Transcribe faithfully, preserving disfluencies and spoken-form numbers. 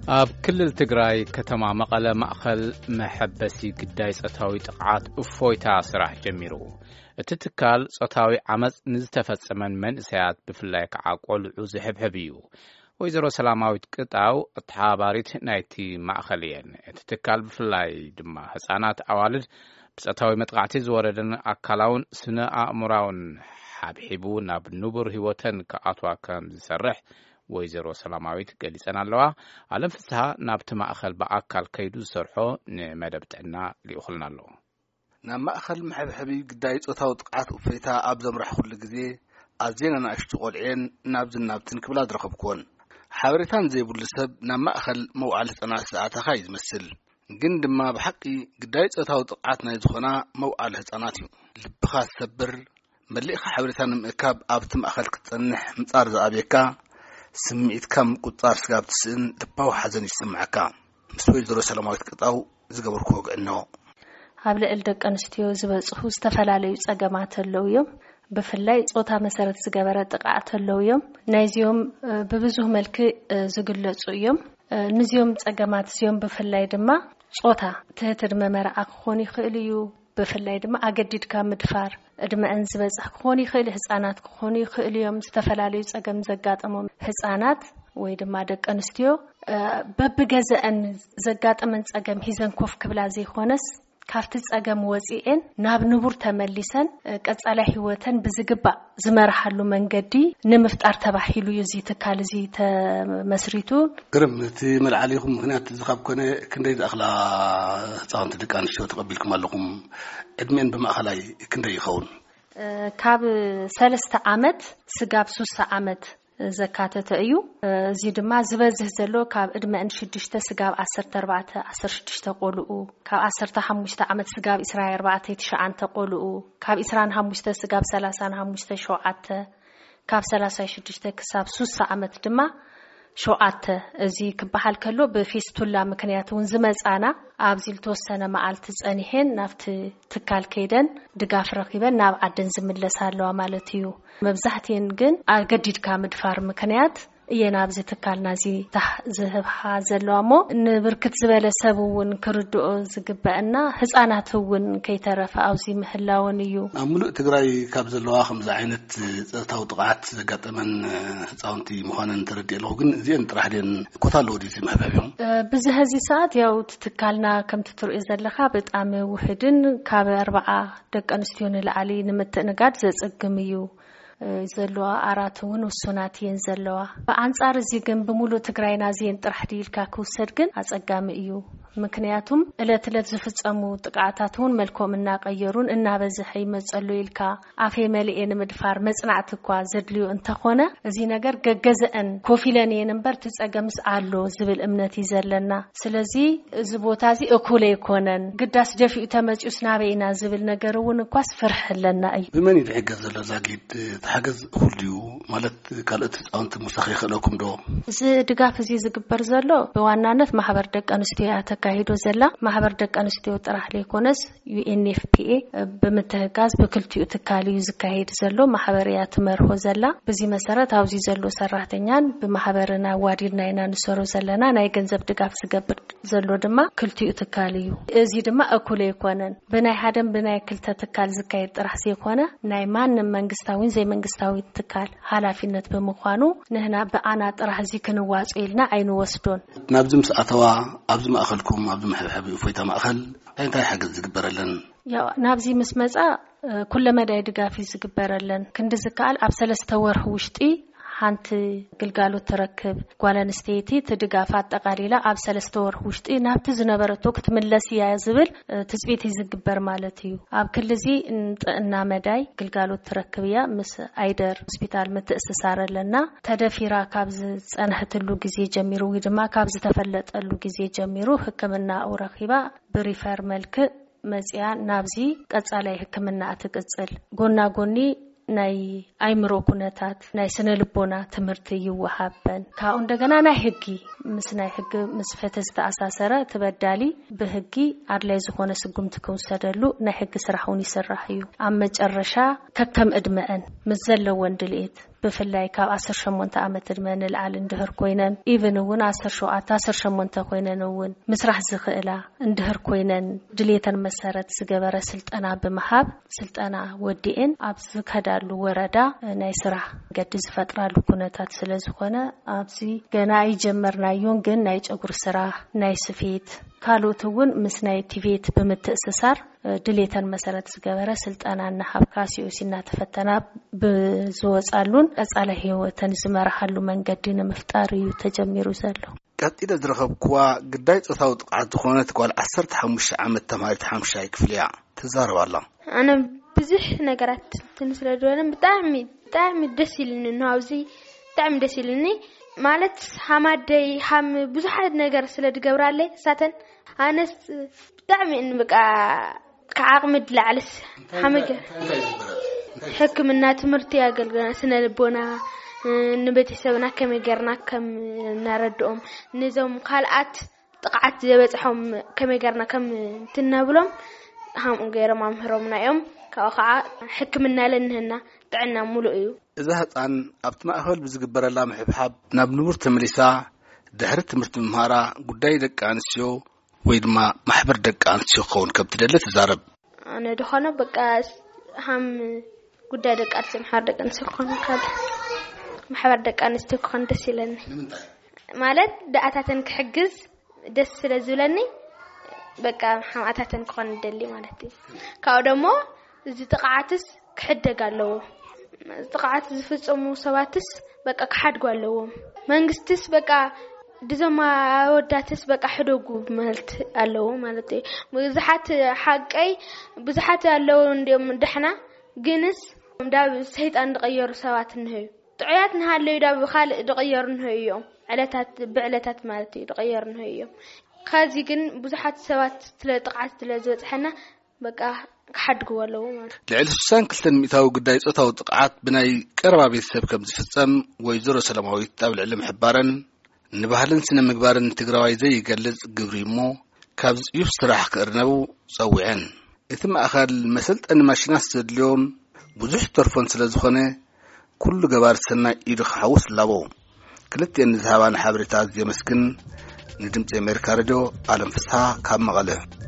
ኣብ ክልል ትግራይ ከተማ መቐለ ማእኸል መሐበሲ ግዳይ ጾታዊ ጥቃት እፎይታ ስራሕ ጀሚሩ እቲ ትካል ጾታዊ ዓመጽ ንዝተፈጸመን መንእሰያት ብፍላይ ከዓ ቆልዑ ዝሕብሕብ እዩ ወይዘሮ ሰላማዊት ቅጣው ተሓባሪት ናይቲ ማእኸል እየን እቲ ትካል ብፍላይ ድማ ህፃናት ኣዋልድ ብጾታዊ መጥቃዕቲ ዝወረደን ኣካላውን ስነ ኣእምሮውን ሓብሒቡ ናብ ንቡር ህይወተን ከኣትዋ ከም ዝሰርሕ ወይዘሮ ሰላማዊት ገሊጸና ኣለዋ ዓለም ፍስሐ ናብቲ ማእኸል በኣካል ከይዱ ዝሰርሖ ንመደብ ጥዕና ሊኡኽልና ኣሎ ናብ ማእኸል መሕብሕቢ ግዳይ ጾታዊ ጥቃት እፎይታ ኣብ ዘምራሕ ኩሉ ግዜ ኣዝየን ንኣሽቱ ቆልዕን ናብ ዝናብትን ክብላ ዝረኸብክዎን ሓበሬታን ዘይብሉ ሰብ ናብ ማእኸል መውዓል ህፃናት ዝኣተኻ እዩ ዝመስል ግን ድማ ብሓቂ ግዳይ ጾታዊ ጥቃት ናይ ዝኾና መውዓል ህፃናት እዩ ልብኻ ዝሰብር መሊእኻ ሓበሬታ ንምእካብ ኣብቲ ማእኸል ክትጸንሕ ምጻር ዝኣብየካ ስምዒትካ ምቁጻር ስጋብ ትስእን ልባዊ ሓዘን ይስምዓካ ምስ ወይዘሮ ሰላማዊት ቅጣው ዝገበርክዎ ግዕኖ ኣብ ልዕሊ ደቂ ኣንስትዮ ዝበፅሑ ዝተፈላለዩ ፀገማት ኣለዉ እዮም ብፍላይ ጾታ መሰረት ዝገበረ ጥቃዓት ኣለዉ እዮም ናይዚኦም ብብዙሕ መልክዕ ዝግለጹ እዮም ንዚኦም ፀገማት እዚኦም ብፍላይ ድማ ጾታ ትህትድ መመርዓ ክኾን ይኽእል እዩ ብፍላይ ድማ ኣገዲድካ ምድፋር እድመአን ዝበፅሕ ክኾን ይኽእል ህፃናት ክኾኑ ይኽእል እዮም ዝተፈላለዩ ፀገም ዘጋጠሞም ህፃናት ወይ ድማ ደቂ ኣንስትዮ በብገዘአን ዘጋጠመን ፀገም ሂዘን ኮፍ ክብላ ዘይኾነስ ካብቲ ፀገም ወፂአን ናብ ንቡር ተመሊሰን ቀጻላይ ህይወተን ብዝግባእ ዝመርሓሉ መንገዲ ንምፍጣር ተባሂሉ እዚ ትካል እዚ ተመስሪቱ ግርም እቲ መልዓሊኹም ምክንያት ዝኻብ ኮነ ክንደይ ዝኣኽላ ህፃውንቲ ደቂ ኣንስትዮ ተቐቢልኩም ኣለኹም ዕድሜን ብማእኸላይ ክንደይ ይኸውን ካብ ሰለስተ ዓመት ስጋብ ሶስተ ዓመት ዘካተተ እዩ እዚ ድማ ዝበዝህ ዘሎ ካብ ዕድመን ሽዱሽተ ስጋብ ዓሰርተ ኣርባዕተ ዓሰርተ ሽዱሽተ ቆልዑ ካብ ዓሰርተ ሓሙሽተ ዓመት ስጋብ ዒስራን ኣርባዕተ ትሽዓተ ቆልዑ ካብ ዒስራን ሓሙሽተ ስጋብ ሰላሳን ሓሙሽተ ሸውዓተ ካብ ሰላሳን ሽዱሽተ ክሳብ ሶስተ ዓመት ድማ ሸውዓተ እዚ ክበሃል ከሎ ብፌስቱላ ምክንያት እውን ዝመጻና ኣብዚ ልተወሰነ መዓልቲ ጸኒሐን ናብቲ ትካል ከይደን ድጋፍ ረኺበን ናብ ዓደን ዝምለሳ ኣለዋ ማለት እዩ መብዛሕትአን ግን ኣገዲድካ ምድፋር ምክንያት እየን ኣብዚ ትካልና እዚ ዝህብሓ ዘለዋሞ ንብርክት ዝበለ ሰብ እውን ክርድኦ ዝግበአና ህፃናት እውን ከይተረፈ ኣብዚ ምህላውን እዩ ኣብ ሙሉእ ትግራይ ካብ ዘለዋ ከምዚ ዓይነት ጾታዊ ጥቃዓት ዘጋጠመን ህፃውንቲ ምዃነን ተረዲእ ኣለኹ ግን እዚአን ጥራሕ ደን ኮታ ኣለዎ ድዩ መሕብሕቢኦም ብዚ ሕዚ ሰዓት ያው ትካልና ከምቲ ትርእዩ ዘለኻ ብጣዕሚ ውሕድን ካብ ኣርባዓ ደቂ ኣንስትዮ ንላዕሊ ንምትእንጋድ ዘጸግም እዩ ዘለዋ ኣራት እውን ውሱናት እየን ዘለዋ በኣንጻር እዚ ግን ብሙሉእ ትግራይና እዚአን ጥራሕ ድኢልካ ክውሰድ ግን ኣጸጋሚ እዩ ምክንያቱም እለት እለት ዝፍጸሙ ጥቃዓታት እውን መልክኦም እናቀየሩን እናበዝሐ ይመጸሉ ኢልካ ኣፌ መልኤን ምድፋር መጽናዕቲ እኳ ዘድልዩ እንተኾነ እዚ ነገር ገገዘአን ኮፊለን እየን እምበር ትጸገምስ ኣሎ ዝብል እምነት ይዘለና ስለዚ እዚ ቦታ እዚ እኩል ኣይኮነን ግዳስ ደፊኡ ተመጪኡስ ናበይና ዝብል ነገር እውን እኳስ ፍርሕ ኣለና እዩ ብመን ይሕገዝ ዘሎ ዛጊድ ተሓገዝ ሁልዩ ማለት ካልኦት ህፃውንቲ ሙሳኺ ይኽእለኩም ዶ እዚ ድጋፍ እዚ ዝግበር ዘሎ ብዋናነት ማሕበር ደቂ ኣንስትዮ ተካሂዶ ዘላ ማሕበር ደቂ ኣንስትዮ ጥራሕ ለይኮነስ ዩኤንኤፍፒኤ ብምትህጋዝ ብክልቲኡ ትካል እዩ ዝካሄድ ዘሎ ማሕበር እያ ትመርሖ ዘላ በዚ መሰረት ኣብዚ ዘሎ ሰራሕተኛን ብማሕበርና ዋዲድና ኢና ንሰሮ ዘለና ናይ ገንዘብ ድጋፍ ዝገብር ዘሎ ድማ ክልቲኡ ትካል እዩ እዚ ድማ እኩል ኣይኮነን ብናይ ሓደን ብናይ ክልተ ትካል ዝካሄድ ጥራሕ ዘይኮነ ናይ ማንም መንግስታዊን ዘይመንግስታዊ ትካል ሓላፊነት ብምዃኑ ንህና ብኣና ጥራሕ እዚ ክንዋጽ ኢልና ኣይንወስዶን ናብዚ ምስኣተዋ ኣብዚ ማእኸልኩም ኣብዚ መሕብሕቢ እፎይታ ማእኸል እንታይ ሓገዝ ዝግበረለን ያው ናብዚ ምስ መጻ ኩለ መዳይ ድጋፍ ዝግበረለን ክንዲ ዝካል ኣብ ሰለስተ ወርሕ ውሽጢ ሓንቲ ግልጋሎት ተረክብ ጓለንስተይቲ ትድጋፍ ኣጠቃሊላ ኣብ ሰለስተ ወርሕ ውሽጢ ናብቲ ዝነበረቶ ክትምለስ እያ ዝብል ትጽቢት ዝግበር ማለት እዩ ኣብ ክልዚ ጥዕና መዳይ ግልጋሎት ተረክብ እያ ምስ ኣይደር ሆስፒታል ምትእስሳረለና ተደፊራ ካብ ዝጸንሕትሉ ግዜ ጀሚሩ ወይ ድማ ካብ ዝተፈለጠሉ ግዜ ጀሚሩ ሕክምና ረኺባ ብሪፈር መልክዕ መጽያ ናብዚ ቀጻላይ ሕክምና ትቅጽል ጎና ጎኒ ናይ ኣይምሮ ኩነታት ናይ ስነ ልቦና ትምህርቲ ይወሃበን ካው እንደገና ናይ ሕጊ مسناي حق مسفته استأساسره تبدالي بهجي عدلي زخونه سقمت كوسدلو نا حق سرحوني سرحيو عم مجرشا ككم ادمئن مزلو وندليت بفلاي كاب عشر شمونت عمت ادمئن العال اندهر كوينن ايفن ون عشر شوعات عشر شمونت كوينن ون مسرح زخئلا اندهر كوينن دليتن مسارت سجبره سلطنا بمحاب سلطنا وديئن ابز كدالو وردا ناي سرح قد زفترالو كونتات سلازخونه ابزي ገና ይጀመርናዩን ግን ናይ ጨጉር ስራ ናይ ስፌት ካሉትውን ምስናይ ቲቪት በመተሰሳር ድሌተን መሰረት ዝገበረ ስልጣናና ሀብካሲዮሲና ተፈተና በዝወጻሉን ቀጻለ ህይወተን ዝመራሃሉ መንገድን መፍጣር እዩ ተጀሚሩ ዘሎ ቀጥለ ዝረኸብኩዋ ግዳይ ጾታው ጥቃት ዝኾነት ጓል ዓሰርተ ሓሙሽተ ዓመት ተማሪት ሓሙሽታይ ክፍልያ ተዛረባላ ኣነ ብዙሕ ነገራት ትንስለዶነ ብጣዕሚ ብጣዕሚ ደስ ይልኒ ነው ኣብዚ ብጣዕሚ ደስ ይልኒ ማለት ሐማደይ ሐም ብዙሓት ነገር ስለድገብራለይ ሳተን ኣነስ ብጣዕሚ እንበቃ ከዓቅምድ ላዕልስ ሐመገ ሕክምና ትምህርቲ ያገልግልና ስነልቦና ንቤተሰብና ከመገርና ከም ናረድኦም ንዞም ካልኣት ጥቃት ዘበጽሖም ከመገርና ከም ትነብሎም ሃም ገይሮም አምህሮምና እዮም ካውኻ ሕክምና ለንህና ጥዕና ሙሉ እዩ إذا هتان أبت ما أهل بزجبر الله محب حب نبنور تمليسا دهرت تمرت مهارة قداي دك أنسيو ويدما محبر دك أنسيو خون كبتدلت زارب أنا دخلنا بقى هم قداي دك أرسم محبر دك أنسيو خون كاد محبر دك أنسيو خون دسيلني مالت دعاتن كحجز دس لزولني بقى هم عتاتن خون دلي مالتي كأودمو زي تقعتس كحدة قالوا ጥቃት ዝፍጽሙ ሰባትስ በቃ ከሐድጉ አለው መንግስትስ በቃ ድዘማ ወዳትስ በቃ ሕደጉ ማለት አለው ማለት ብዙሓት ሓቀይ ብዙሓት አለው እንደም ደህና ግንስ እንዳብ ሰይጣን ደቀየሩ ሰባት ነው ጥዕያት ነሃለው ዳብ ኻል ደቀየሩ ነው እዮም ዕለታት ብዕለታት ማለት ደቀየሩ ነው እዮም ካዚ ግን ብዙሓት ሰባት ስለጥቃት ስለዝወጽሐና በቃ كحد قوالو مال العلسان كلتن ميتاو قداي صوتاو طقعات بناي قربا بيتسب كم زفصم ويزورو سلاماوي تابع العلم حبارن نبهلن سنه مغبارن تግራዋይ ዘይ ይገልጽ ግብሪሞ ካብዝ ይፍስራህ ከርነው ጸውዐን እትም አኻል መሰልጠን ማሽናስ ዘድልዮም ብዙሕ ተርፎን ስለዝኾነ ኩሉ ገባር ሰናይ ይድኻውስ ላቦ ክልቴን ዝሃባን ሓብሪታት የመስግን ንድምጽ አሜሪካ ሬዲዮ ዓለም ፍስሐ ካብ መቐለ